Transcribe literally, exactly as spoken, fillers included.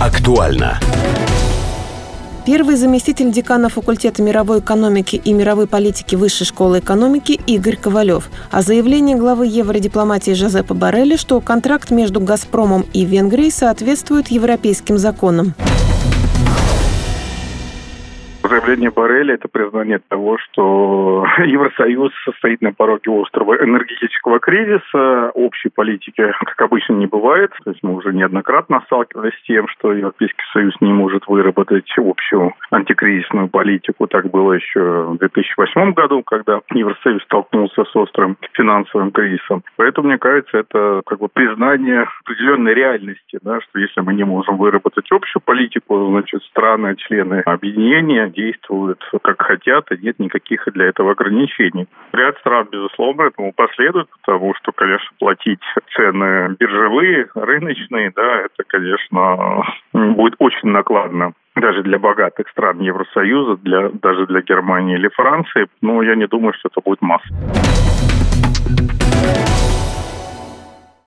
Актуально. Первый заместитель декана факультета мировой экономики и мировой политики Высшей школы экономики Игорь Ковалев. А заявление главы евродипломатии Жозепа Боррелли, что контракт между «Газпромом» и Венгрией соответствует европейским законам. Заявление Боррелли – это признание того, что Евросоюз состоит на пороге острого энергетического кризиса. Общей политики, как обычно, не бывает. То есть мы уже неоднократно сталкивались с тем, что Европейский Союз не может выработать общую антикризисную политику. Так было еще в две тысячи восьмом году, когда Евросоюз столкнулся с острым финансовым кризисом. Поэтому, мне кажется, это как бы признание определенной реальности, да, что если мы не можем выработать общую политику, значит, страны, члены объединения действуют как хотят, и нет никаких для этого ограничений. Ряд стран, безусловно, этому последует, потому что, конечно, платить цены биржевые, рыночные, да, это, конечно, будет очень накладно. Даже для богатых стран Евросоюза, для, даже для Германии или Франции. Но я не думаю, что это будет масса.